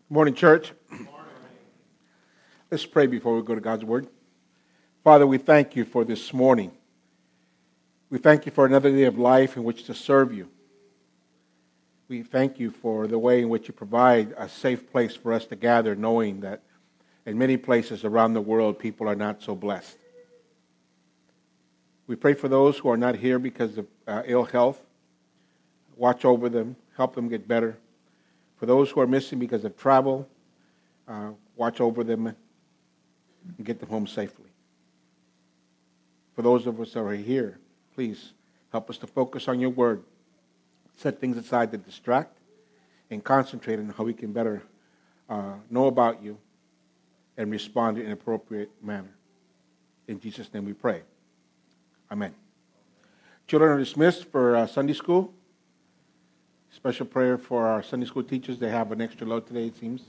Good morning, church. Let's pray before we go to God's Word. Father, we thank you for this morning. We thank you for another day of life in which to serve you. We thank you for the way in which you provide a safe place for us to gather, knowing that in many places around the world, people are not so blessed. We pray for those who are not here because of ill health. Watch over them, help them get better. For those who are missing because of travel, watch over them and get them home safely. For those of us that are here, please help us to focus on your word. Set things aside that distract and concentrate on how we can better know about you and respond in an appropriate manner. In Jesus' name we pray. Amen. Children are dismissed for Sunday school. Special prayer for our Sunday school teachers. They have an extra load today, it seems.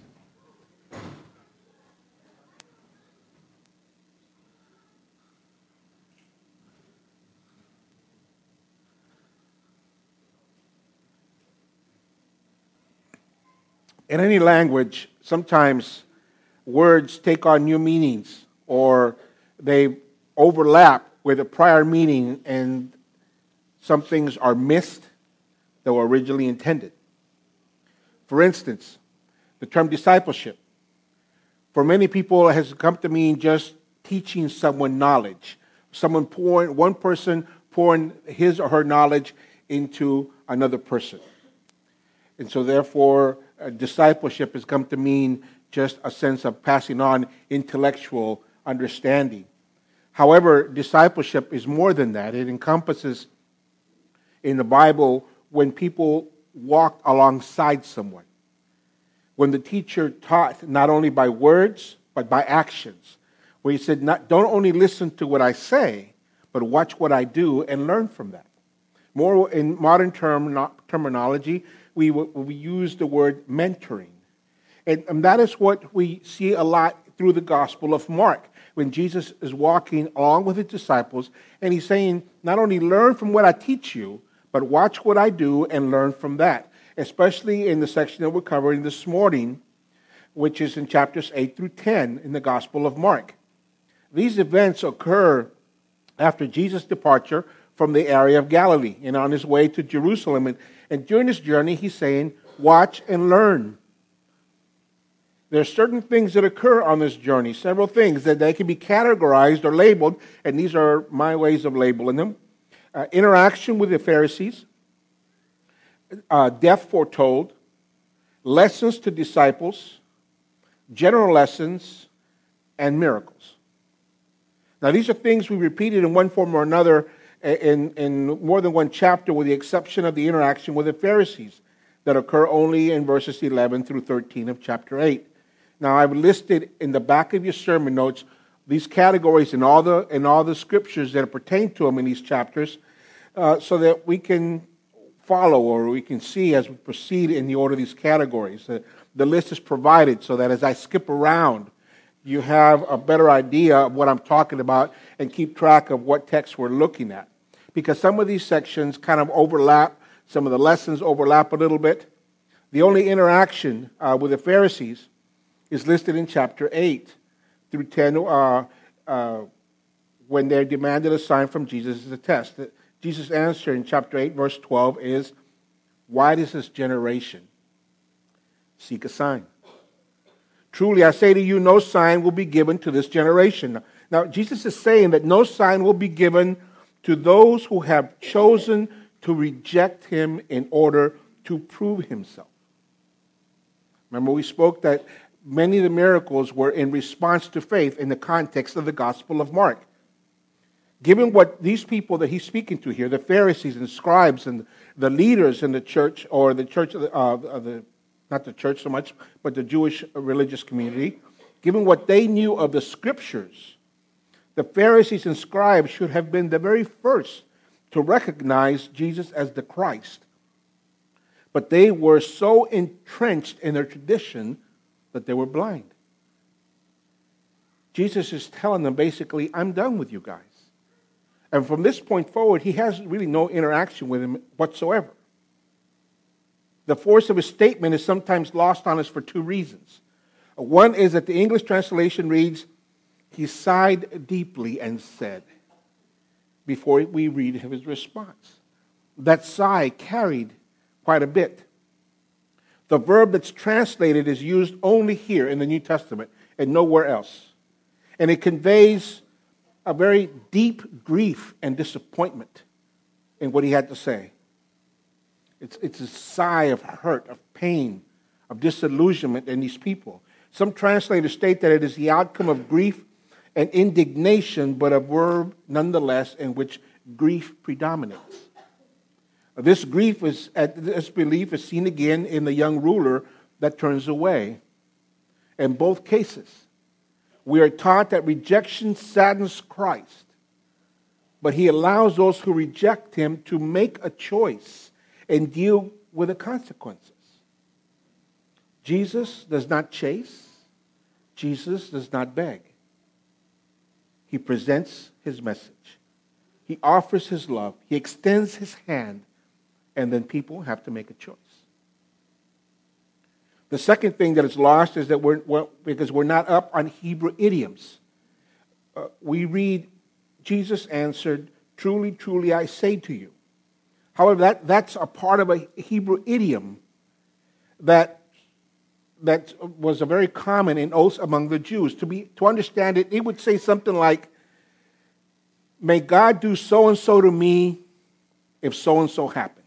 In any language, sometimes words take on new meanings or they overlap with a prior meaning and some things are missed that were originally intended. For instance, the term discipleship, for many people, has come to mean just teaching someone knowledge. One person pouring his or her knowledge into another person. And so therefore, discipleship has come to mean just a sense of passing on intellectual understanding. However, discipleship is more than that. It encompasses, in the Bible, when people walked alongside someone. When the teacher taught not only by words, but by actions. Where he said, don't only listen to what I say, but watch what I do and learn from that. More in modern terminology, we use the word mentoring. And that is what we see a lot through the Gospel of Mark. When Jesus is walking along with his disciples, and he's saying, not only learn from what I teach you, but watch what I do and learn from that. Especially in the section that we're covering this morning, which is in chapters 8 through 10 in the Gospel of Mark. These events occur after Jesus' departure from the area of Galilee and on his way to Jerusalem. And during this journey, he's saying, watch and learn. There are certain things that occur on this journey, several things that they can be categorized or labeled, and these are my ways of labeling them. Interaction with the Pharisees, death foretold, lessons to disciples, general lessons, and miracles. Now, these are things we repeated in one form or another in more than one chapter, with the exception of the interaction with the Pharisees that occur only in verses 11 through 13 of chapter 8. Now, I've listed in the back of your sermon notes these categories in all the scriptures that pertain to them in these chapters, so that we can follow or we can see as we proceed in the order of these categories. The list is provided so that as I skip around, you have a better idea of what I'm talking about and keep track of what text we're looking at. Because some of these sections kind of overlap, some of the lessons overlap a little bit. The only interaction with the Pharisees is listed in chapter 8 through 10 when they're demanded a sign from Jesus as a test. Jesus' answer in chapter 8, verse 12 is, why does this generation seek a sign? Truly, I say to you, no sign will be given to this generation. Now, Jesus is saying that no sign will be given to those who have chosen to reject him in order to prove himself. Remember, we spoke that many of the miracles were in response to faith in the context of the Gospel of Mark. Given what these people that he's speaking to here, the Pharisees and scribes and the leaders in the church, or the church not the church so much, but the Jewish religious community, given what they knew of the scriptures, the Pharisees and scribes should have been the very first to recognize Jesus as the Christ. But they were so entrenched in their tradition that they were blind. Jesus is telling them basically, I'm done with you guys. And from this point forward, he has really no interaction with him whatsoever. The force of his statement is sometimes lost on us for two reasons. One is that the English translation reads, he sighed deeply and said, before we read his response. That sigh carried quite a bit. The verb that's translated is used only here in the New Testament and nowhere else. And it conveys a very deep grief and disappointment in what he had to say. It's a sigh of hurt, of pain, of disillusionment in these people. Some translators state that it is the outcome of grief and indignation, but a verb nonetheless in which grief predominates. This grief this belief is seen again in the young ruler that turns away. In both cases, we are taught that rejection saddens Christ, but he allows those who reject him to make a choice and deal with the consequences. Jesus does not chase. Jesus does not beg. He presents his message. He offers his love. He extends his hand, and then people have to make a choice. The second thing that is lost is that because we're not up on Hebrew idioms. We read, Jesus answered, truly, truly, I say to you. However, that's a part of a Hebrew idiom that was a very common in oaths among the Jews. To understand it, it would say something like, may God do so-and-so to me if so-and-so happens.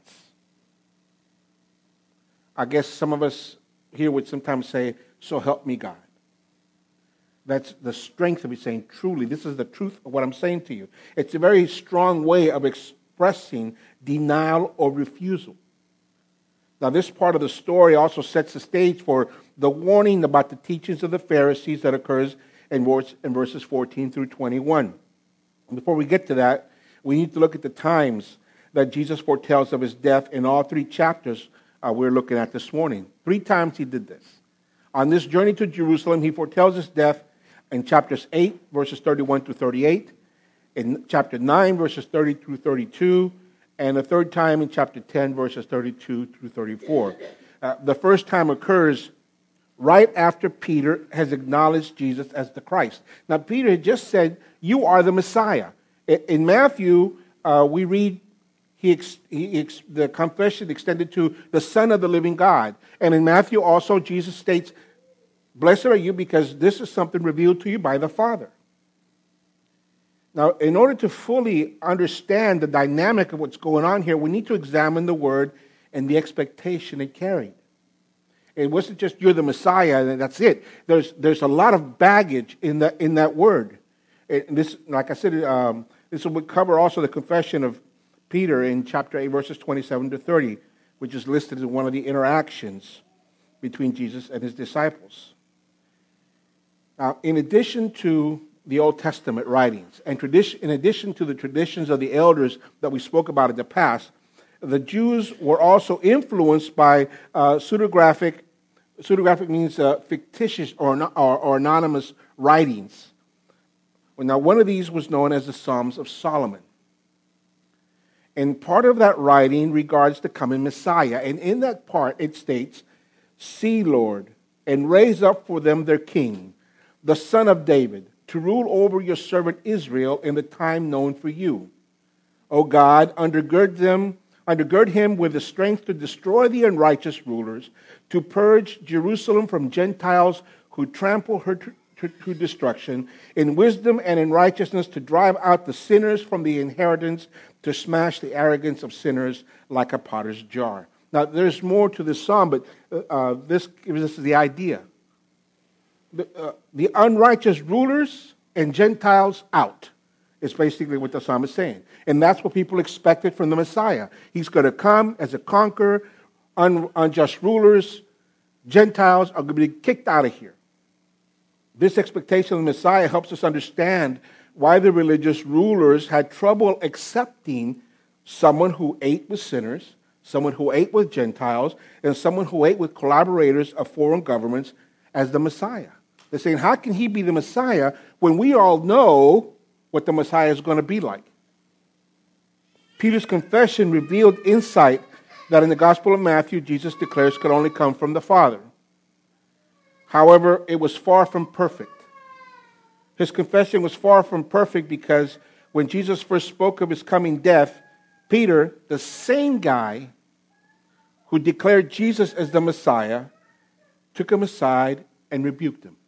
I guess some of us here would sometimes say, so help me God. That's the strength of it, saying, truly, this is the truth of what I'm saying to you. It's a very strong way of expressing denial or refusal. Now, this part of the story also sets the stage for the warning about the teachings of the Pharisees that occurs in verses 14 through 21. Before we get to that, we need to look at the times that Jesus foretells of his death in all three chapters we're looking at this morning. 3 times he did this. On this journey to Jerusalem, he foretells his death in chapters 8, verses 31 through 38, in chapter 9, verses 30 through 32, and the third time in chapter 10, verses 32 through 34. The first time occurs right after Peter has acknowledged Jesus as the Christ. Now, Peter had just said, you are the Messiah. In Matthew, we read the confession extended to the Son of the living God. And in Matthew also, Jesus states, blessed are you because this is something revealed to you by the Father. Now, in order to fully understand the dynamic of what's going on here, we need to examine the word and the expectation it carried. It wasn't just you're the Messiah and that's it. There's a lot of baggage in that word. And this, like I said, this will cover also the confession of Peter in chapter 8, verses 27 to 30, which is listed as one of the interactions between Jesus and his disciples. Now, in addition to the Old Testament writings, and in addition to the traditions of the elders that we spoke about in the past, the Jews were also influenced by pseudographic. Pseudographic means fictitious or anonymous writings. Now, one of these was known as the Psalms of Solomon. And part of that writing regards the coming Messiah. And in that part, it states, see, Lord, and raise up for them their king, the son of David, to rule over your servant Israel in the time known for you. O God, undergird him with the strength to destroy the unrighteous rulers, to purge Jerusalem from Gentiles who trample her to destruction, in wisdom and in righteousness to drive out the sinners from the inheritance, to smash the arrogance of sinners like a potter's jar. Now, there's more to this psalm, but this is the idea. The unrighteous rulers and Gentiles out is basically what the psalm is saying. And that's what people expected from the Messiah. He's going to come as a conqueror. Unjust rulers, Gentiles are going to be kicked out of here. This expectation of the Messiah helps us understand why the religious rulers had trouble accepting someone who ate with sinners, someone who ate with Gentiles, and someone who ate with collaborators of foreign governments as the Messiah. They're saying, how can he be the Messiah when we all know what the Messiah is going to be like? Peter's confession revealed insight that in the Gospel of Matthew, Jesus declares could only come from the Father. However, it was far from perfect. His confession was far from perfect because when Jesus first spoke of his coming death, Peter, the same guy who declared Jesus as the Messiah, took him aside and rebuked him.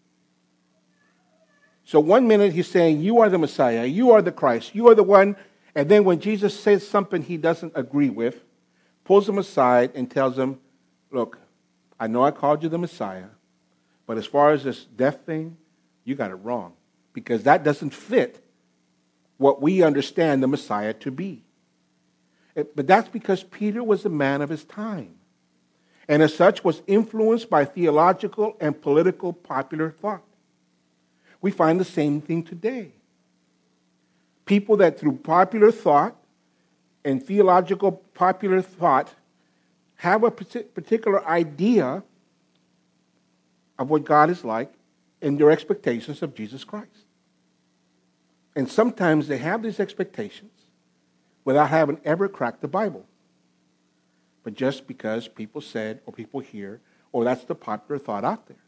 So one minute he's saying, you are the Messiah, you are the Christ, you are the one. And then when Jesus says something he doesn't agree with, pulls him aside and tells him, look, I know I called you the Messiah, but as far as this death thing, you got it wrong. Because that doesn't fit what we understand the Messiah to be. But that's because Peter was a man of his time. And as such was influenced by theological and political popular thought. We find the same thing today. People that through popular thought and theological popular thought have a particular idea of what God is like and their expectations of Jesus Christ. And sometimes they have these expectations without having ever cracked the Bible. But just because people said, or people hear, or that's the popular thought out there.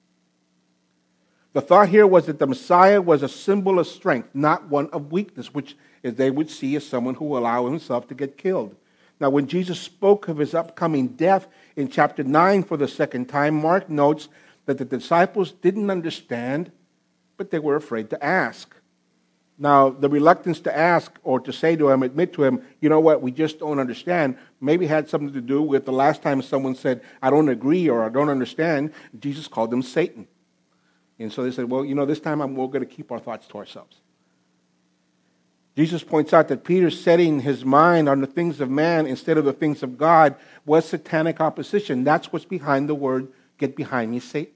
The thought here was that the Messiah was a symbol of strength, not one of weakness, which is they would see as someone who will allow himself to get killed. Now, when Jesus spoke of his upcoming death in chapter 9 for the second time, Mark notes that the disciples didn't understand, but they were afraid to ask. Now, the reluctance to ask or to say to him, admit to him, you know what, we just don't understand, maybe had something to do with the last time someone said, I don't agree or I don't understand, Jesus called them Satan. And so they said, well, you know, this time we're going to keep our thoughts to ourselves. Jesus points out that Peter setting his mind on the things of man instead of the things of God was satanic opposition. That's what's behind the word, get behind me, Satan.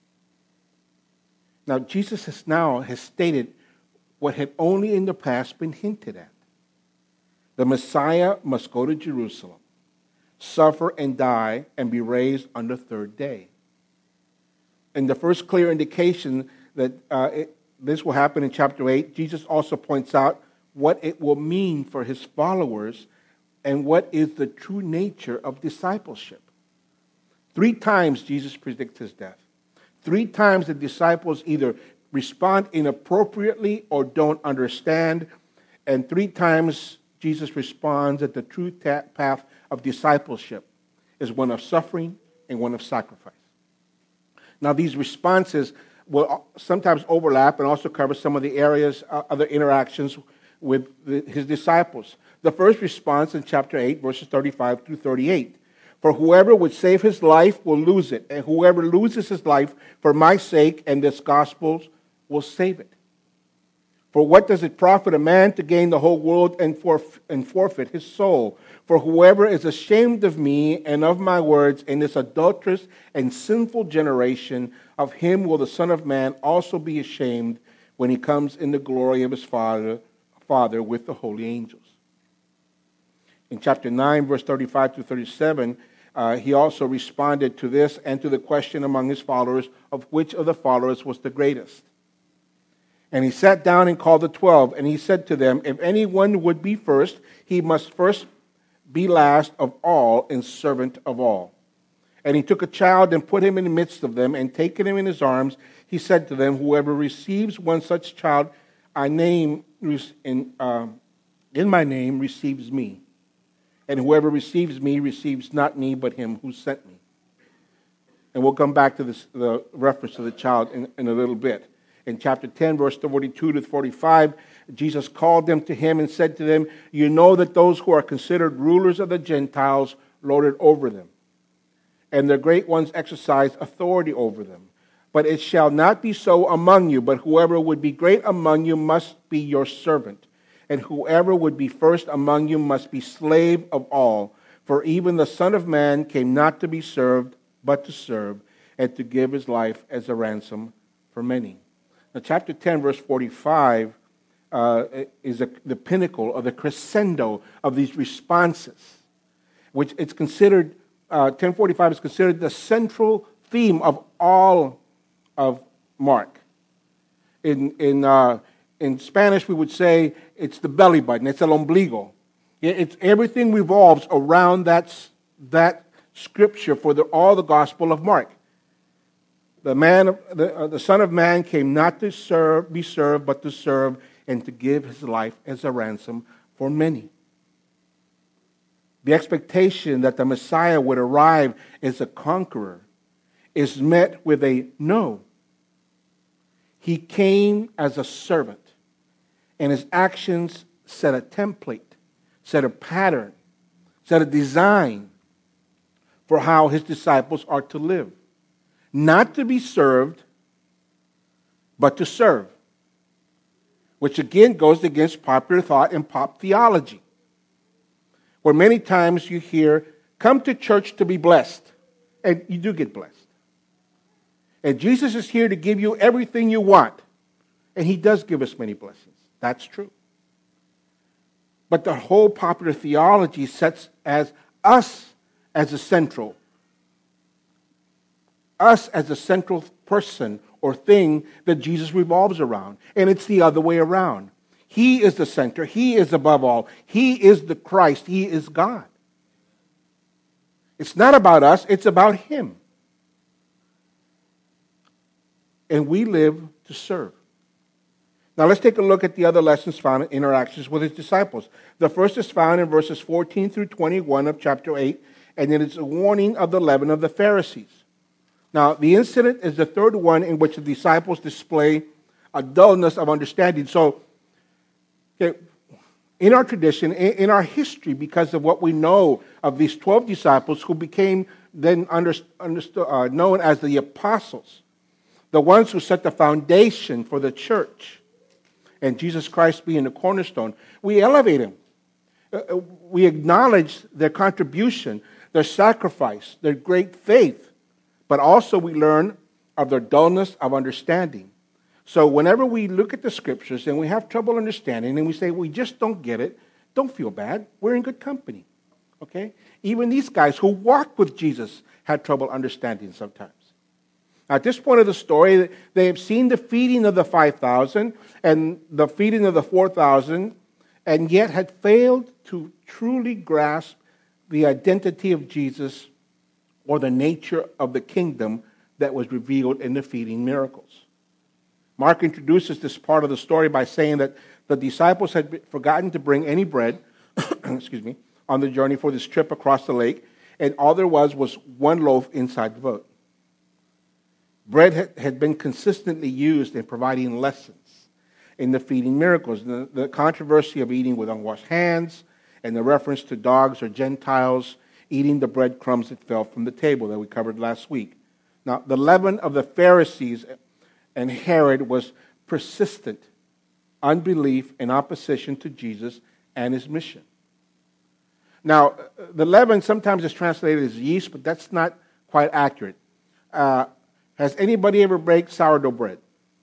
Now, Jesus has stated what had only in the past been hinted at. The Messiah must go to Jerusalem, suffer and die, and be raised on the third day. And the first clear indication that this will happen in chapter 8, Jesus also points out what it will mean for his followers and what is the true nature of discipleship. 3 times Jesus predicts his death. 3 times the disciples either respond inappropriately or don't understand. And 3 times Jesus responds that the true path of discipleship is one of suffering and one of sacrifice. Now, these responses will sometimes overlap and also cover some of the areas, other interactions with his disciples. The first response in chapter 8, verses 35 through 38. For whoever would save his life will lose it, and whoever loses his life for my sake and this gospel will save it. For what does it profit a man to gain the whole world and forfeit his soul? For whoever is ashamed of me and of my words in this adulterous and sinful generation, of him will the Son of Man also be ashamed when he comes in the glory of his Father with the holy angels. In chapter 9, verse 35 to 37, he also responded to this and to the question among his followers of which of the followers was the greatest. And he sat down and called the 12, and he said to them, if anyone would be first, he must first be last of all and servant of all. And he took a child and put him in the midst of them, and taking him in his arms, he said to them, whoever receives one such child in my name receives me. And whoever receives me receives not me, but him who sent me. And we'll come back to the reference to the child in a little bit. In chapter 10, verse 42 to 45, Jesus called them to him and said to them, you know that those who are considered rulers of the Gentiles lord it over them, and their great ones exercise authority over them. But it shall not be so among you, but whoever would be great among you must be your servant. And whoever would be first among you must be slave of all. For even the Son of Man came not to be served, but to serve, and to give his life as a ransom for many. Now, chapter 10, verse 45 is the pinnacle or the crescendo of these responses, which it's considered, 10:45 is considered the central theme of all of Mark. In Spanish, we would say it's the belly button, it's el ombligo. Everything revolves around that that scripture for all the Gospel of Mark. The Son of Man came not to be served, but to serve and to give his life as a ransom for many. The expectation that the Messiah would arrive as a conqueror is met with a no. He came as a servant, and his actions set a template, set a pattern, set a design for how his disciples are to live. Not to be served, but to serve. Which again goes against popular thought and pop theology. Where many times you hear, come to church to be blessed. And you do get blessed. And Jesus is here to give you everything you want. And he does give us many blessings. That's true. But the whole popular theology sets as us as a central person or thing that Jesus revolves around. And it's the other way around. He is the center. He is above all. He is the Christ. He is God. It's not about us. It's about him. And we live to serve. Now let's take a look at the other lessons found in interactions with his disciples. The first is found in verses 14 through 21 of chapter 8, and it is a warning of the leaven of the Pharisees. Now, the incident is the third one in which the disciples display a dullness of understanding. So, in our tradition, in our history, because of what we know of these 12 disciples who became then known as the apostles, the ones who set the foundation for the church, and Jesus Christ being the cornerstone, we elevate him. We acknowledge their contribution, their sacrifice, their great faith. But also we learn of their dullness of understanding. So whenever we look at the scriptures and we have trouble understanding and we say we just don't get it, don't feel bad. We're in good company. Okay? Even these guys who walked with Jesus had trouble understanding sometimes. Now, at this point of the story, they have seen the feeding of the 5,000 and the feeding of the 4,000, and yet had failed to truly grasp the identity of Jesus or the nature of the kingdom that was revealed in the feeding miracles. Mark introduces this part of the story by saying that the disciples had forgotten to bring any bread on the journey for this trip across the lake, and all there was one loaf inside the boat. Bread had been consistently used in providing lessons in the feeding miracles. The controversy of eating with unwashed hands and the reference to dogs or Gentiles eating the breadcrumbs that fell from the table that we covered last week. Now, the leaven of the Pharisees and Herod was persistent unbelief and opposition to Jesus and his mission. Now, the leaven sometimes is translated as yeast, but that's not quite accurate. Has anybody ever baked sourdough bread?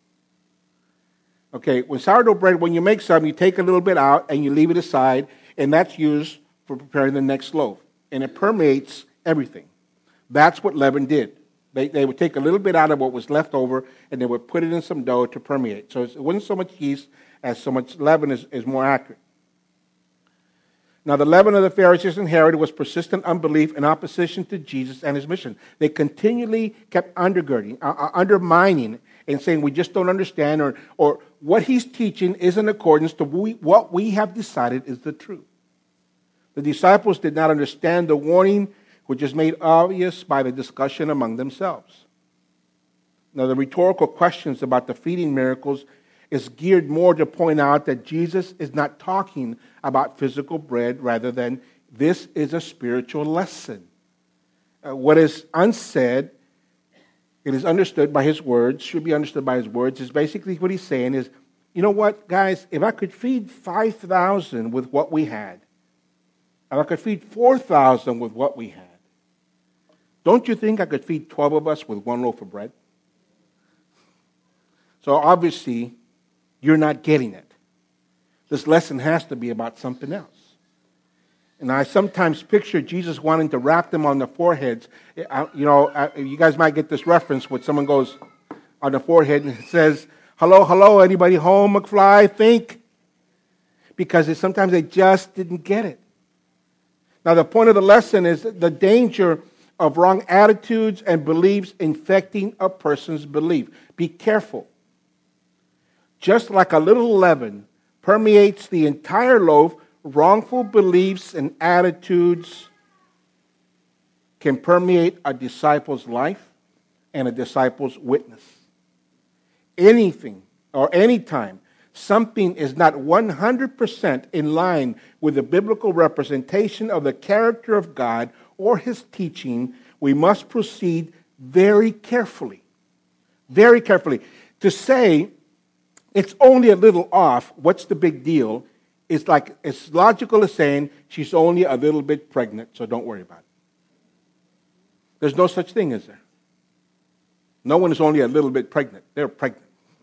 Okay, when sourdough bread, when you make some, you take a little bit out and you leave it aside, and that's used for preparing the next loaf. And it permeates everything. That's what leaven did. They would take a little bit out of what was left over, and they would put it in some dough to permeate. So it wasn't so much yeast as so much leaven is more accurate. Now, the leaven of the Pharisees and Herod was persistent unbelief and opposition to Jesus and his mission. They continually kept undermining and saying, we just don't understand, or what he's teaching is in accordance to what we have decided is the truth. The disciples did not understand the warning, which is made obvious by the discussion among themselves. Now, the rhetorical questions about the feeding miracles is geared more to point out that Jesus is not talking about physical bread, rather than this is a spiritual lesson. What is unsaid, it is understood by his words, should be understood by his words, is basically what he's saying is, you know what, guys, if I could feed 5,000 with what we had, if I could feed 4,000 with what we had, don't you think I could feed 12 of us with one loaf of bread? So obviously, you're not getting it. This lesson has to be about something else. And I sometimes picture Jesus wanting to rap them on the foreheads. You guys might get this reference when someone goes on the forehead and says, hello, hello, anybody home, McFly? Think. Because sometimes they just didn't get it. Now, the point of the lesson is the danger of wrong attitudes and beliefs infecting a person's belief. Be careful. Just like a little leaven permeates the entire loaf, wrongful beliefs and attitudes can permeate a disciple's life and a disciple's witness. Anything or anytime something is not 100% in line with the biblical representation of the character of God or his teaching, we must proceed very carefully. Very carefully. To say it's only a little off, what's the big deal? It's logical as saying she's only a little bit pregnant, so don't worry about it. There's no such thing, is there? No one is only a little bit pregnant. They're pregnant.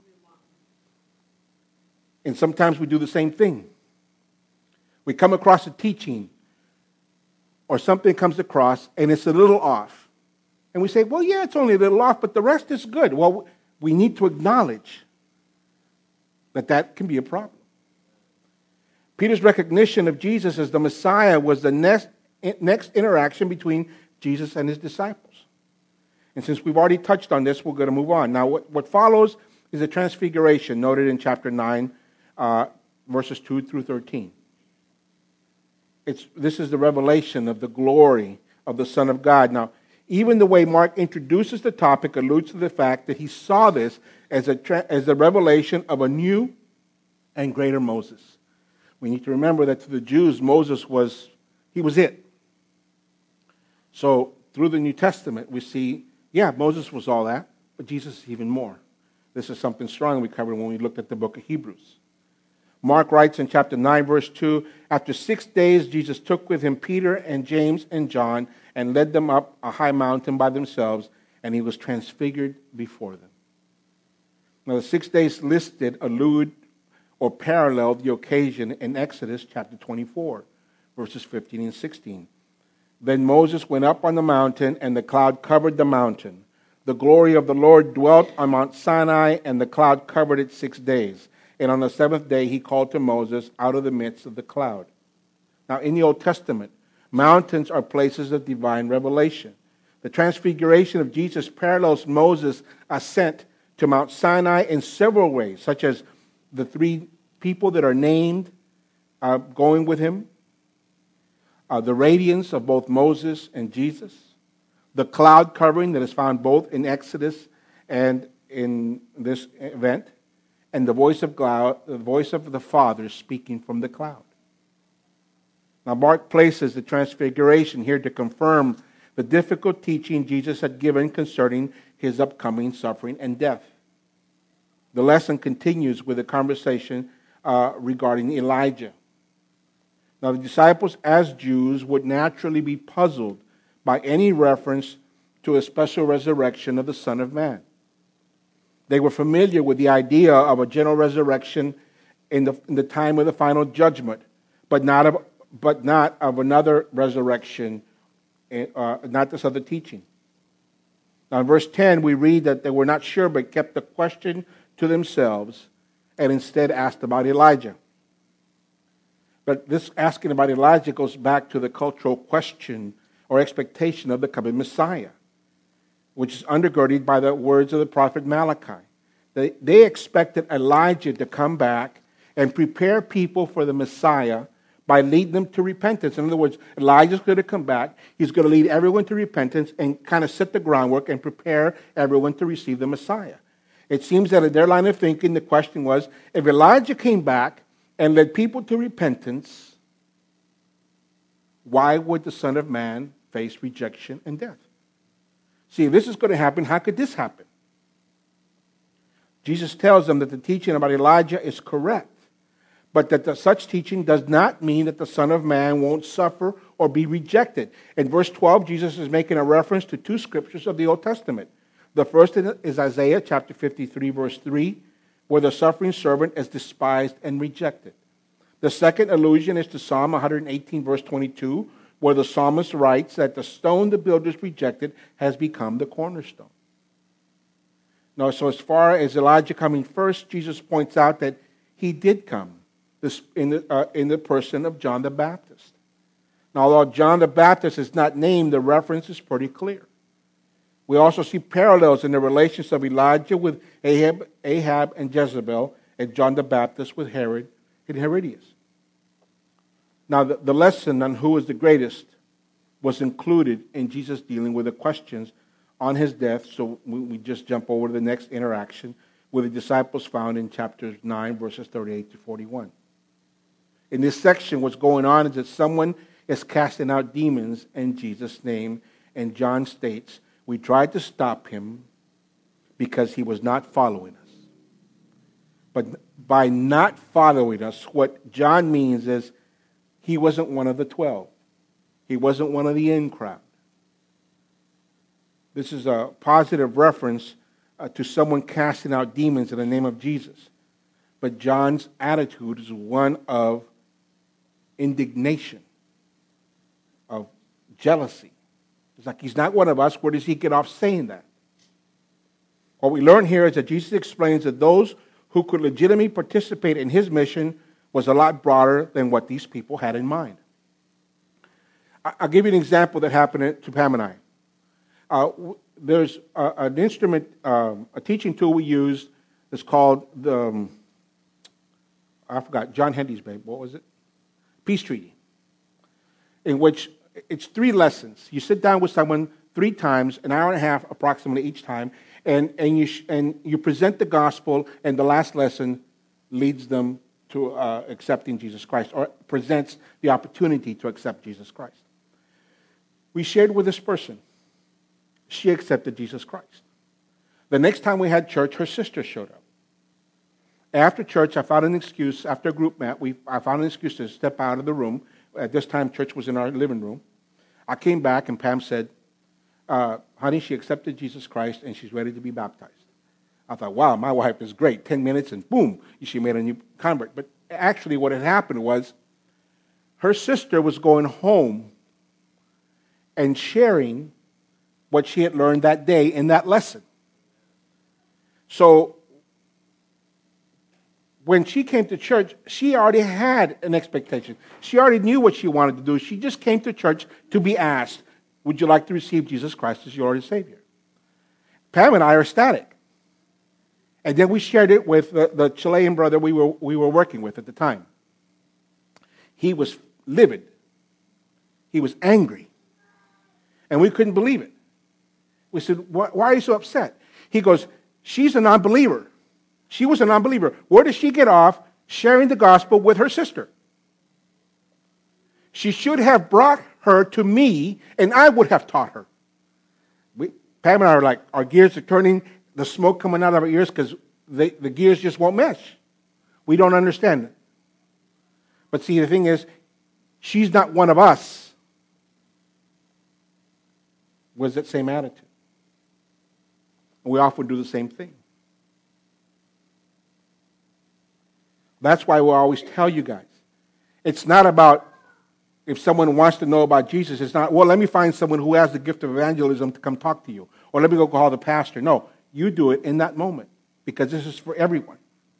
And sometimes we do the same thing. We come across a teaching or something comes across and it's a little off. And we say, well, yeah, it's only a little off, but the rest is good. Well, we need to acknowledge that can be a problem. Peter's recognition of Jesus as the Messiah was the next interaction between Jesus and his disciples. And since we've already touched on this, we're going to move on. Now, what follows is a transfiguration noted in chapter 9, verses 2 through 13. This is the revelation of the glory of the Son of God. Now, even the way Mark introduces the topic alludes to the fact that he saw this as the revelation of a new and greater Moses. We need to remember that to the Jews, Moses was it. So, through the New Testament, we see, Moses was all that, but Jesus is even more. This is something strong we covered when we looked at the book of Hebrews. Mark writes in chapter 9, verse 2, after 6 days, Jesus took with him Peter and James and John and led them up a high mountain by themselves, and he was transfigured before them. Now, the 6 days listed allude or parallel the occasion in Exodus chapter 24, verses 15 and 16. Then Moses went up on the mountain, and the cloud covered the mountain. The glory of the Lord dwelt on Mount Sinai, and the cloud covered it 6 days. And on the seventh day he called to Moses out of the midst of the cloud. Now, in the Old Testament, mountains are places of divine revelation. The transfiguration of Jesus parallels Moses' ascent to Mount Sinai in several ways, such as the 3 people that are named going with him, the radiance of both Moses and Jesus, the cloud covering that is found both in Exodus and in this event, and the voice of God, the voice of the Father speaking from the cloud. Now, Mark places the transfiguration here to confirm the difficult teaching Jesus had given concerning his upcoming suffering and death. The lesson continues with a conversation regarding Elijah. Now, the disciples, as Jews, would naturally be puzzled by any reference to a special resurrection of the Son of Man. They were familiar with the idea of a general resurrection in the time of the final judgment, but not of another resurrection, not this other teaching. Now, in verse 10, we read that they were not sure, but kept the question to themselves and instead asked about Elijah. But this asking about Elijah goes back to the cultural question or expectation of the coming Messiah, which is undergirded by the words of the prophet Malachi. They expected Elijah to come back and prepare people for the Messiah by leading them to repentance. In other words, Elijah's going to come back. He's going to lead everyone to repentance and kind of set the groundwork and prepare everyone to receive the Messiah. It seems that in their line of thinking, the question was, if Elijah came back and led people to repentance, why would the Son of Man face rejection and death? See, if this is going to happen, how could this happen? Jesus tells them that the teaching about Elijah is correct, but that such teaching does not mean that the Son of Man won't suffer or be rejected. In verse 12, Jesus is making a reference to 2 scriptures of the Old Testament. The first is Isaiah chapter 53, verse 3, where the suffering servant is despised and rejected. The second allusion is to Psalm 118, verse 22, where the psalmist writes that the stone the builders rejected has become the cornerstone. Now, so as far as Elijah coming first, Jesus points out that he did come in the person of John the Baptist. Now, although John the Baptist is not named, the reference is pretty clear. We also see parallels in the relations of Elijah with Ahab and Jezebel, and John the Baptist with Herod and Herodias. Now, the lesson on who is the greatest was included in Jesus dealing with the questions on his death, so we just jump over to the next interaction with the disciples found in chapter 9, verses 38 to 41. In this section, what's going on is that someone is casting out demons in Jesus' name, and John states, we tried to stop him because he was not following us. But by not following us, what John means is he wasn't one of the 12. He wasn't one of the in crowd. This is a positive reference to someone casting out demons in the name of Jesus. But John's attitude is one of indignation, of jealousy. It's like he's not one of us. Where does he get off saying that? What we learn here is that Jesus explains that those who could legitimately participate in his mission was a lot broader than what these people had in mind. I'll give you an example that happened to Pam and I. There's an instrument, a teaching tool we used that's called I forgot, John Hendy's babe. What was it? Peace Treaty. In which it's 3 lessons. You sit down with someone 3 times, an hour and a half approximately each time, and you present the gospel, and the last lesson leads them to accepting Jesus Christ, or presents the opportunity to accept Jesus Christ. We shared with this person. She accepted Jesus Christ. The next time we had church, her sister showed up. After church, I found an excuse, after a group met, I found an excuse to step out of the room. At this time, church was in our living room. I came back, and Pam said, honey, she accepted Jesus Christ, and she's ready to be baptized. I thought, wow, my wife is great. 10 minutes, and boom, she made a new convert. But actually, what had happened was her sister was going home and sharing what she had learned that day in that lesson. So when she came to church, she already had an expectation. She already knew what she wanted to do. She just came to church to be asked, would you like to receive Jesus Christ as your Lord and Savior? Pam and I are ecstatic. And then we shared it with the Chilean brother we were working with at the time. He was livid. He was angry. And we couldn't believe it. We said, why are you so upset? He goes, she's a non-believer. She was a non-believer. Where does she get off sharing the gospel with her sister? She should have brought her to me, and I would have taught her. Pam and I are like, our gears are turning, the smoke coming out of our ears because the gears just won't mesh. We don't understand it. But see, the thing is, she's not one of us. Was that same attitude? And we often do the same thing. That's why we always tell you guys, it's not about if someone wants to know about Jesus, it's not, well, let me find someone who has the gift of evangelism to come talk to you. Or let me go call the pastor. No, you do it in that moment because this is for everyone.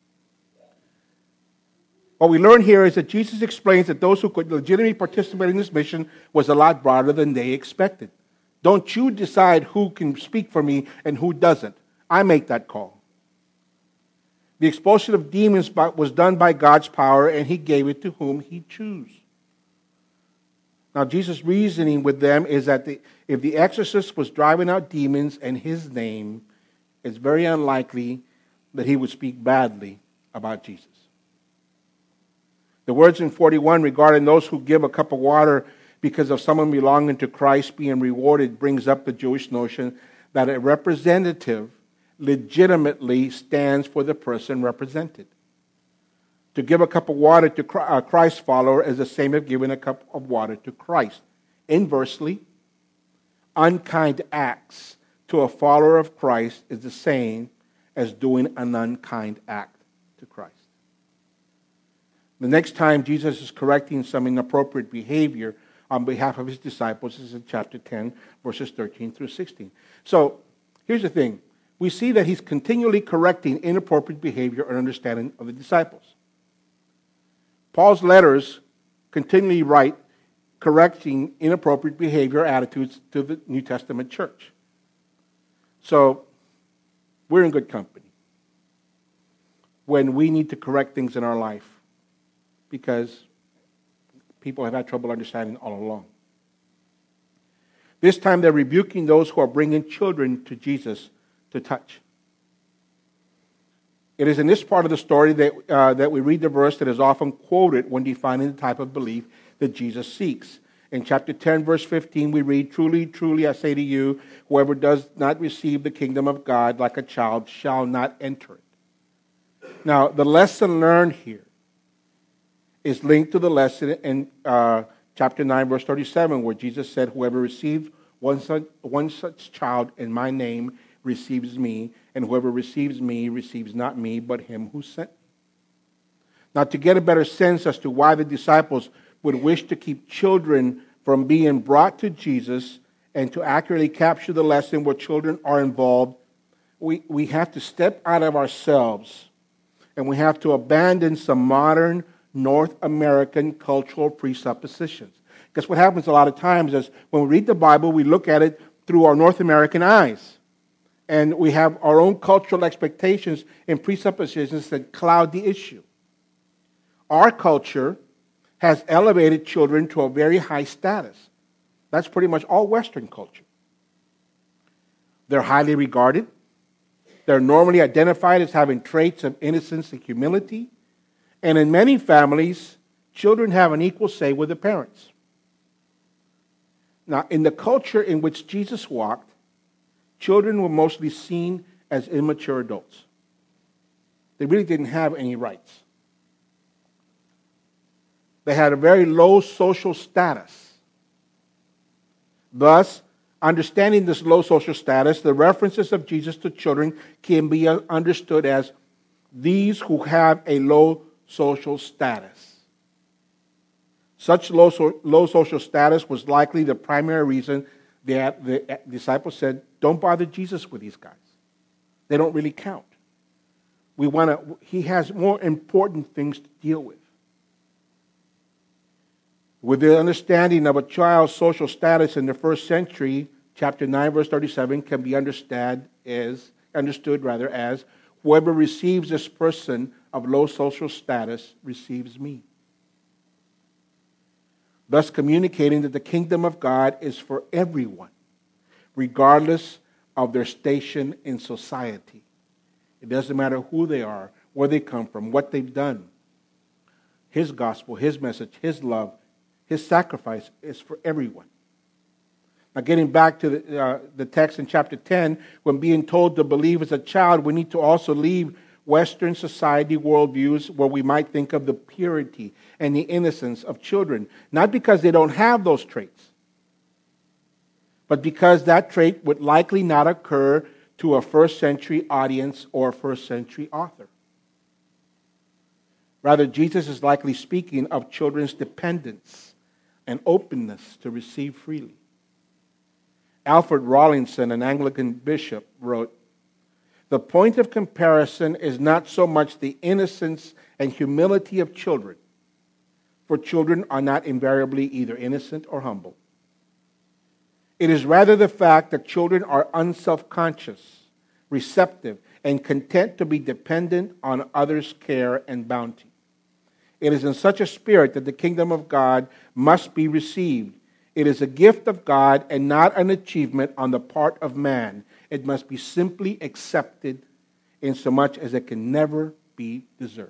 What we learn here is that Jesus explains that those who could legitimately participate in this mission was a lot broader than they expected. Don't you decide who can speak for me and who doesn't. I make that call. The expulsion of demons was done by God's power, and he gave it to whom he chose. Now, Jesus' reasoning with them is that if the exorcist was driving out demons in his name, it's very unlikely that he would speak badly about Jesus. The words in 41 regarding those who give a cup of water because of someone belonging to Christ being rewarded brings up the Jewish notion that a representative legitimately stands for the person represented. To give a cup of water to a Christ follower is the same as giving a cup of water to Christ. Inversely, unkind acts to a follower of Christ is the same as doing an unkind act to Christ. The next time Jesus is correcting some inappropriate behavior on behalf of his disciples is in chapter 10, verses 13 through 16. So, here's the thing. We see that he's continually correcting inappropriate behavior and understanding of the disciples. Paul's letters continually write correcting inappropriate behavior or attitudes to the New Testament church. So, we're in good company when we need to correct things in our life because people have had trouble understanding all along. This time they're rebuking those who are bringing children to Jesus to touch. It is in this part of the story that we read the verse that is often quoted when defining the type of belief that Jesus seeks. In chapter 10, verse 15, we read, "Truly, truly, I say to you, whoever does not receive the kingdom of God like a child shall not enter it." Now, the lesson learned here is linked to the lesson in chapter 9, verse 37, where Jesus said, "Whoever receives one such child in my name receives me, and whoever receives me receives not me, but him who sent me." Now, to get a better sense as to why the disciples would wish to keep children from being brought to Jesus and to accurately capture the lesson where children are involved, we have to step out of ourselves and we have to abandon some modern North American cultural presuppositions. Because what happens a lot of times is when we read the Bible, we look at it through our North American eyes. And we have our own cultural expectations and presuppositions that cloud the issue. Our culture has elevated children to a very high status. That's pretty much all Western culture. They're highly regarded. They're normally identified as having traits of innocence and humility. And in many families, children have an equal say with the parents. Now, in the culture in which Jesus walked, children were mostly seen as immature adults. They really didn't have any rights. They had a very low social status. Thus, understanding this low social status, the references of Jesus to children can be understood as these who have a low social status. Such low social status was likely the primary reason that the disciples said, "Don't bother Jesus with these guys. They don't really count. He has more important things to deal with." With the understanding of a child's social status in the first century, chapter 9, verse 37 can be understood as whoever receives this person of low social status receives me. Thus communicating that the kingdom of God is for everyone, regardless of their station in society. It doesn't matter who they are, where they come from, what they've done. His gospel, His message, His love, His sacrifice is for everyone. Now, getting back to the text in chapter 10, when being told to believe as a child, we need to also leave Western society worldviews where we might think of the purity and the innocence of children. Not because they don't have those traits, but because that trait would likely not occur to a first century audience or a first century author. Rather, Jesus is likely speaking of children's dependence and openness to receive freely. Alfred Rawlinson, an Anglican bishop, wrote, "The point of comparison is not so much the innocence and humility of children, for children are not invariably either innocent or humble. It is rather the fact that children are unself-conscious, receptive, and content to be dependent on others' care and bounty. It is in such a spirit that the kingdom of God must be received. It is a gift of God and not an achievement on the part of man. It must be simply accepted insomuch as it can never be deserved."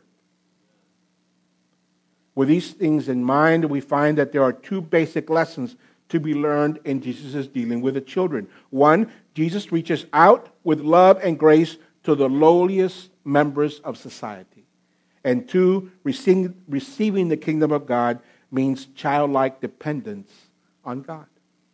With these things in mind, we find that there are two basic lessons to be learned in Jesus' dealing with the children. One, Jesus reaches out with love and grace to the lowliest members of society. And two, receiving the kingdom of God means childlike dependence on God.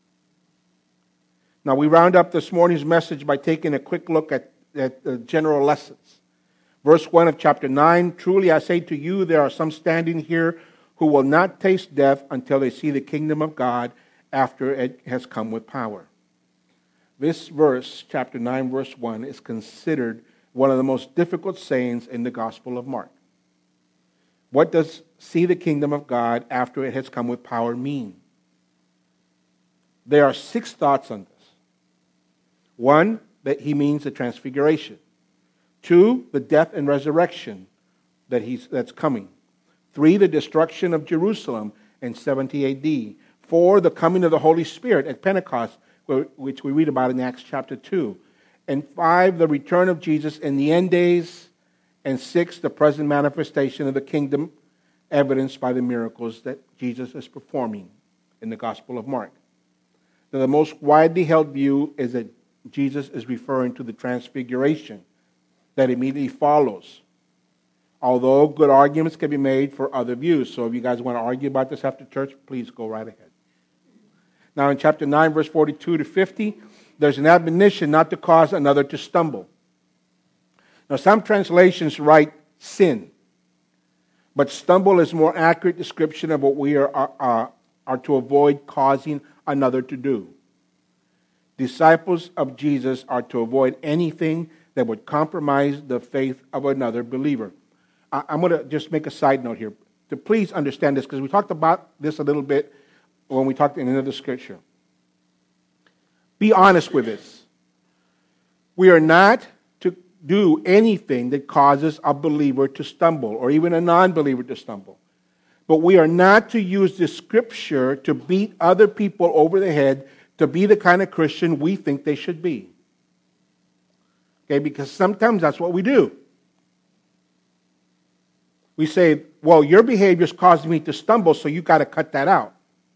Now, we round up this morning's message by taking a quick look at the general lessons. Verse 1 of chapter 9, "Truly I say to you, there are some standing here who will not taste death until they see the kingdom of God after it has come with power." This verse, chapter 9, verse 1, is considered one of the most difficult sayings in the Gospel of Mark. What does "see the kingdom of God after it has come with power" mean? There are 6 thoughts on this. 1, that he means the transfiguration. 2, the death and resurrection that's coming. 3, the destruction of Jerusalem in 70 AD. 4, the coming of the Holy Spirit at Pentecost, which we read about in Acts chapter 2. And 5, the return of Jesus in the end days. And 6, the present manifestation of the kingdom, evidenced by the miracles that Jesus is performing in the Gospel of Mark. Now, the most widely held view is that Jesus is referring to the transfiguration that immediately follows. Although good arguments can be made for other views. So if you guys want to argue about this after church, please go right ahead. Now in chapter 9, verse 42 to 50, there's an admonition not to cause another to stumble. Now some translations write sin. But stumble is a more accurate description of what we are to avoid causing another to do. Disciples of Jesus are to avoid anything that would compromise the faith of another believer. I'm going to just make a side note here to please understand this, because we talked about this a little bit when we talked in another scripture. Be honest with this. We are not to do anything that causes a believer to stumble or even a non-believer to stumble. But we are not to use this scripture to beat other people over the head to be the kind of Christian we think they should be. Okay, because sometimes that's what we do. We say, well, your behavior is causing me to stumble, so you got to cut that out.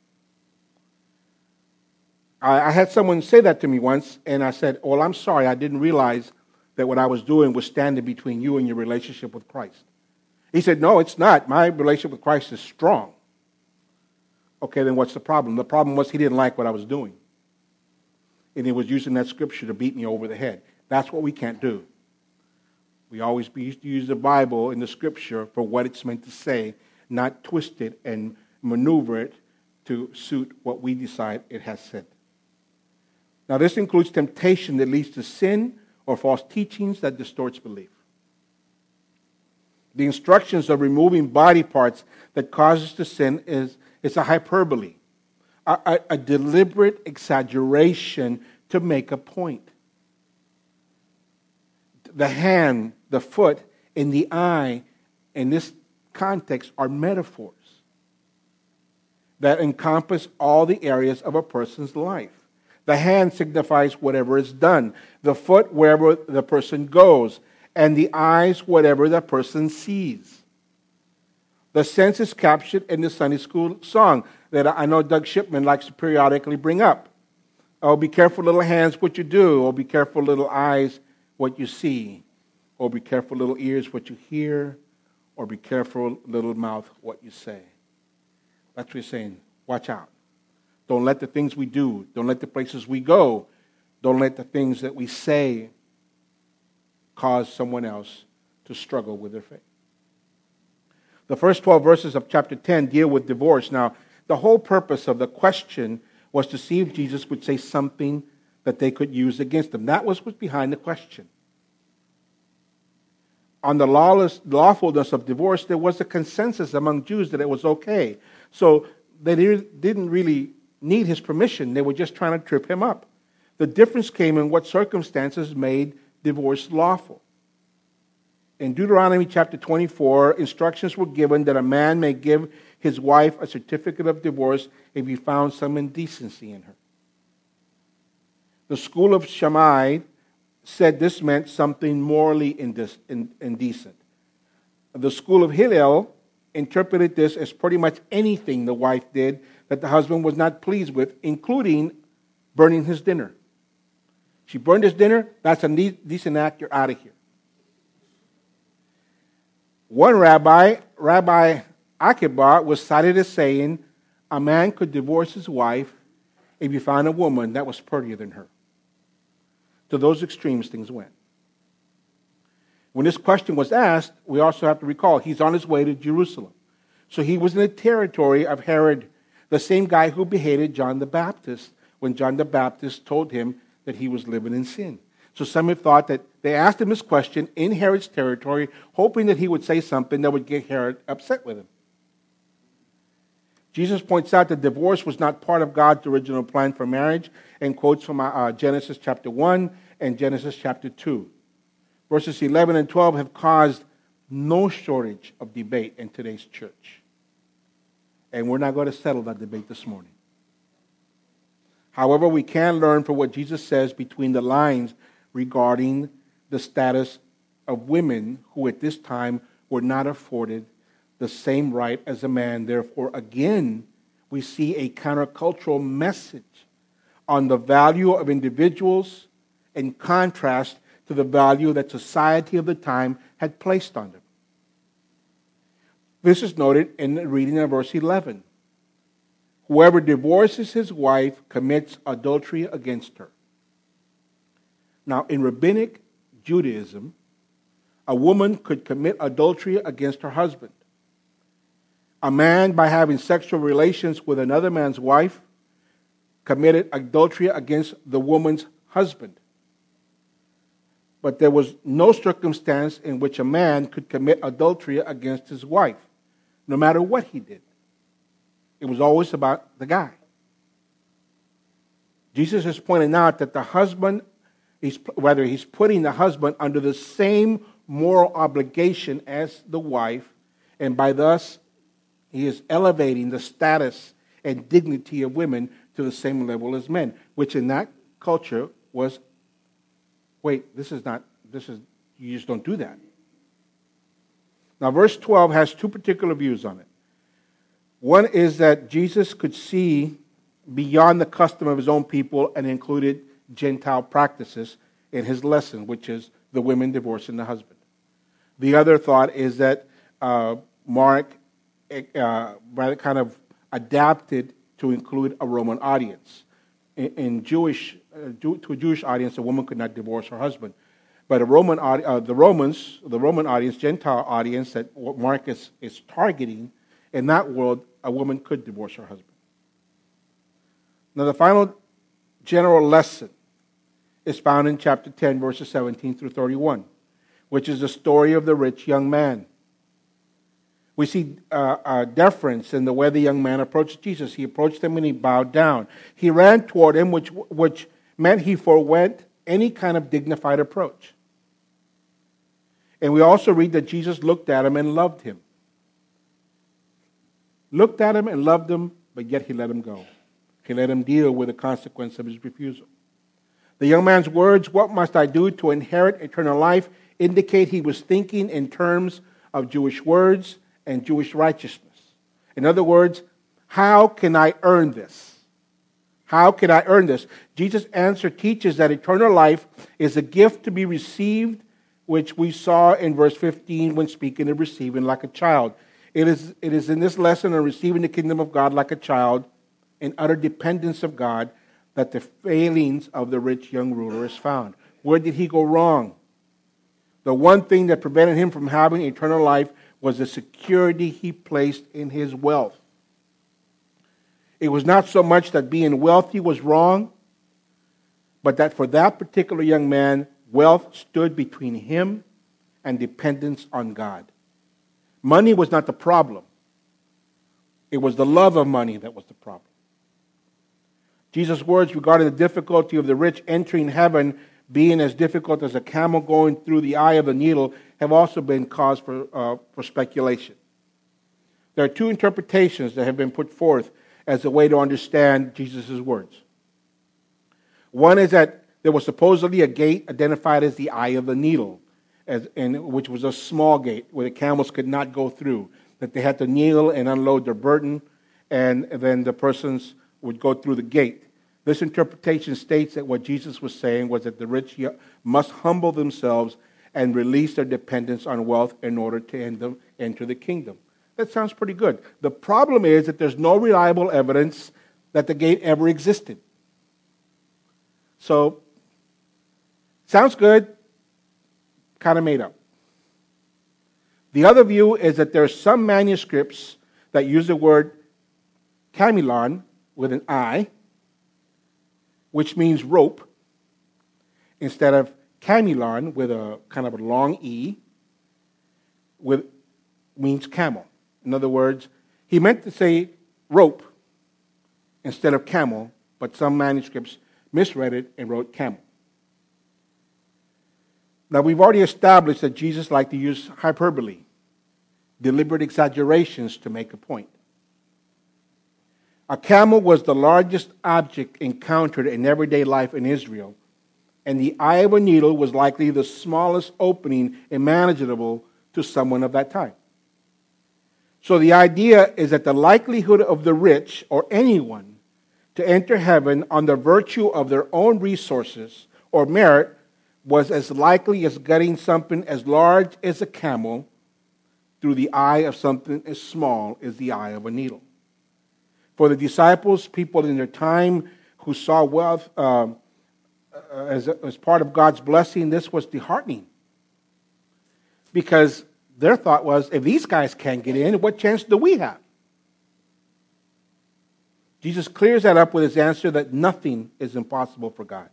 I had someone say that to me once, and I said, well, I'm sorry, I didn't realize that what I was doing was standing between you and your relationship with Christ. He said, no, it's not. My relationship with Christ is strong. Okay, then what's the problem? The problem was he didn't like what I was doing. And he was using that scripture to beat me over the head. That's what we can't do. We always use the Bible and the scripture for what it's meant to say, not twist it and maneuver it to suit what we decide it has said. Now, this includes temptation that leads to sin or false teachings that distorts belief. The instructions of removing body parts that causes to sin is a hyperbole, a deliberate exaggeration to make a point. The hand, the foot, and the eye in this context are metaphors that encompass all the areas of a person's life. The hand signifies whatever is done, the foot wherever the person goes, and the eyes whatever the person sees. The sense is captured in the Sunday school song that I know Doug Shipman likes to periodically bring up. Oh, be careful, little hands, what you do. Oh, be careful, little eyes, what you see. Or be careful, little ears, what you hear. Or be careful, little mouth, what you say. That's what he's saying. Watch out. Don't let the things we do, don't let the places we go, don't let the things that we say cause someone else to struggle with their faith. The first 12 verses of chapter 10 deal with divorce. Now, the whole purpose of the question was to see if Jesus would say something that they could use against them. That was what's behind the question. On the lawfulness of divorce, there was a consensus among Jews that it was okay. So they didn't really need his permission. They were just trying to trip him up. The difference came in what circumstances made divorce lawful. In Deuteronomy chapter 24, instructions were given that a man may give his wife a certificate of divorce if he found some indecency in her. The school of Shammai said this meant something morally indecent. The school of Hillel interpreted this as pretty much anything the wife did that the husband was not pleased with, including burning his dinner. She burned his dinner, that's a decent act, you're out of here. One rabbi, Rabbi Akiba, was cited as saying a man could divorce his wife if he found a woman that was prettier than her. To those extremes things went. When this question was asked, we also have to recall he's on his way to Jerusalem. So he was in the territory of Herod, the same guy who beheaded John the Baptist when John the Baptist told him that he was living in sin. So some have thought that they asked him this question in Herod's territory, hoping that he would say something that would get Herod upset with him. Jesus points out that divorce was not part of God's original plan for marriage and quotes from Genesis chapter 1 and Genesis chapter 2. Verses 11 and 12 have caused no shortage of debate in today's church. And we're not going to settle that debate this morning. However, we can learn from what Jesus says between the lines regarding the status of women who at this time were not afforded the same right as a man. Therefore, again, we see a countercultural message on the value of individuals in contrast to the value that society of the time had placed on them. This is noted in the reading of verse 11. Whoever divorces his wife commits adultery against her. Now, in rabbinic Judaism, a woman could commit adultery against her husband. A man, by having sexual relations with another man's wife, committed adultery against the woman's husband. But there was no circumstance in which a man could commit adultery against his wife, no matter what he did. It was always about the guy. Jesus is pointing out that the husband, he's putting the husband under the same moral obligation as the wife, and by thus he is elevating the status and dignity of women to the same level as men, which in that culture was, you just don't do that. Now, verse 12 has two particular views on it. One is that Jesus could see beyond the custom of his own people and included Gentile practices in his lesson, which is the women divorcing the husband. The other thought is that Mark rather kind of adapted to include a Roman audience. To a Jewish audience, a woman could not divorce her husband. But the Roman audience, Gentile audience that Mark is targeting, in that world, a woman could divorce her husband. Now, the final general lesson is found in chapter 10, verses 17 through 31, which is the story of the rich young man. We see a deference in the way the young man approached Jesus. He approached him and he bowed down. He ran toward him, which meant he forewent any kind of dignified approach. And we also read that Jesus looked at him and loved him. Looked at him and loved him, but yet he let him go. He let him deal with the consequence of his refusal. The young man's words, "What must I do to inherit eternal life?" indicate he was thinking in terms of Jewish words and Jewish righteousness. In other words, how can I earn this? How can I earn this? Jesus' answer teaches that eternal life is a gift to be received, which we saw in verse 15 when speaking of receiving like a child. It is in this lesson on receiving the kingdom of God like a child, in utter dependence of God, that the failings of the rich young ruler is found. Where did he go wrong? The one thing that prevented him from having eternal life was the security he placed in his wealth. It was not so much that being wealthy was wrong, but that for that particular young man, wealth stood between him and dependence on God. Money was not the problem. It was the love of money that was the problem. Jesus' words regarding the difficulty of the rich entering heaven being as difficult as a camel going through the eye of a needle have also been cause for speculation. There are two interpretations that have been put forth as a way to understand Jesus' words. One is that there was supposedly a gate identified as the eye of the needle, which was a small gate where the camels could not go through, that they had to kneel and unload their burden, and then the persons would go through the gate. This interpretation states that what Jesus was saying was that the rich must humble themselves and release their dependence on wealth in order to enter the kingdom. That sounds pretty good. The problem is that there's no reliable evidence that the gate ever existed. So, sounds good, kind of made up. The other view is that there are some manuscripts that use the word kamelon with an I, which means rope, instead of kamelon with a kind of a long E, means camel. In other words, he meant to say rope instead of camel, but some manuscripts misread it and wrote camel. Now, we've already established that Jesus liked to use hyperbole, deliberate exaggerations to make a point. A camel was the largest object encountered in everyday life in Israel, and the eye of a needle was likely the smallest opening imaginable to someone of that time. So the idea is that the likelihood of the rich or anyone to enter heaven on the virtue of their own resources or merit was as likely as getting something as large as a camel through the eye of something as small as the eye of a needle. For the disciples, people in their time who saw wealth as part of God's blessing, this was disheartening. Because their thought was, if these guys can't get in, what chance do we have? Jesus clears that up with his answer that nothing is impossible for God.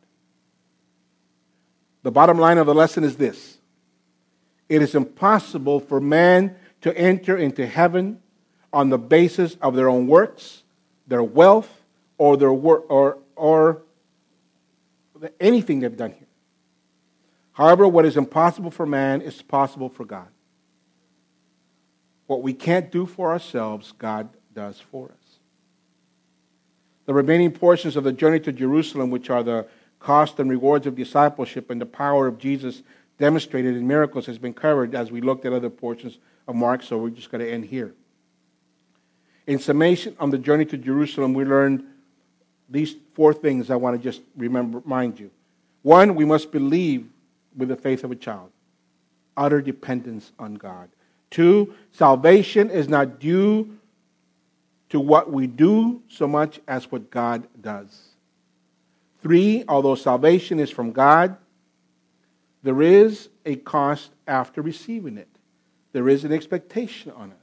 The bottom line of the lesson is this: it is impossible for man to enter into heaven on the basis of their own works, their wealth, or their or anything they've done here. However, what is impossible for man is possible for God. What we can't do for ourselves, God does for us. The remaining portions of the journey to Jerusalem, which are the cost and rewards of discipleship and the power of Jesus demonstrated in miracles, has been covered as we looked at other portions of Mark, so we're just going to end here. In summation, on the journey to Jerusalem, we learned these four things I want to just remind you. One, we must believe with the faith of a child. Utter dependence on God. Two, salvation is not due to what we do so much as what God does. Three, although salvation is from God, there is a cost after receiving it. There is an expectation on us.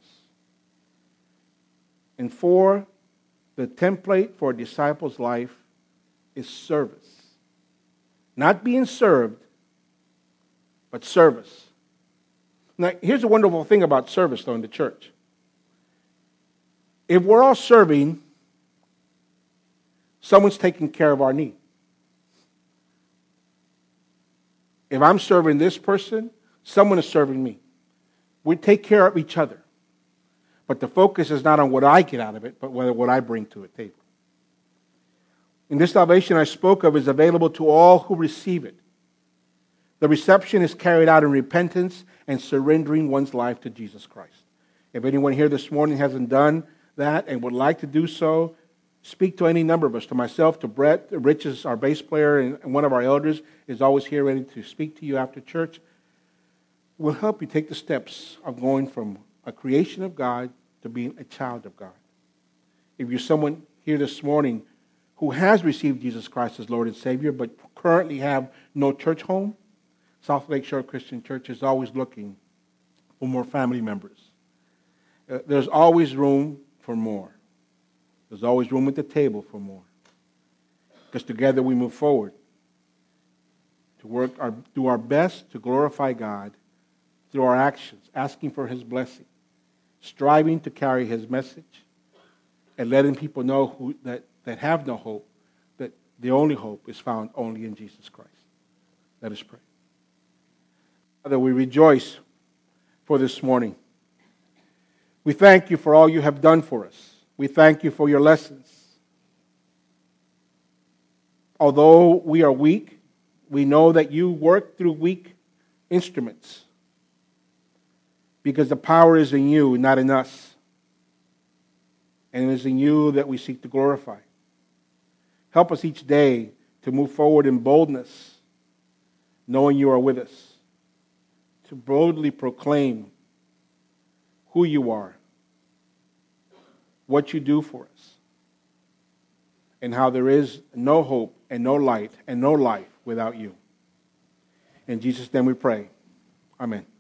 And four, the template for a disciple's life is service. Not being served, but service. Now, here's a wonderful thing about service, though, in the church. If we're all serving, someone's taking care of our need. If I'm serving this person, someone is serving me. We take care of each other. But the focus is not on what I get out of it, but what I bring to a table. And this salvation I spoke of is available to all who receive it. The reception is carried out in repentance and surrendering one's life to Jesus Christ. If anyone here this morning hasn't done that and would like to do so, speak to any number of us, to myself, to Brett. Rich is our bass player, and one of our elders is always here ready to speak to you after church. We'll help you take the steps of going from a creation of God to being a child of God. If you're someone here this morning who has received Jesus Christ as Lord and Savior, but currently have no church home, South Lake Shore Christian Church is always looking for more family members. There's always room for more. There's always room at the table for more. Because together we move forward to do our best to glorify God through our actions, asking for His blessing, striving to carry His message, and letting people know that have no hope, that the only hope is found only in Jesus Christ. Let us pray. Father, we rejoice for this morning. We thank you for all you have done for us. We thank you for your lessons. Although we are weak, we know that you work through weak instruments because the power is in you, not in us. And it is in you that we seek to glorify. Help us each day to move forward in boldness, knowing you are with us, to boldly proclaim who you are, what you do for us, and how there is no hope and no light and no life without you. In Jesus' name we pray. Amen.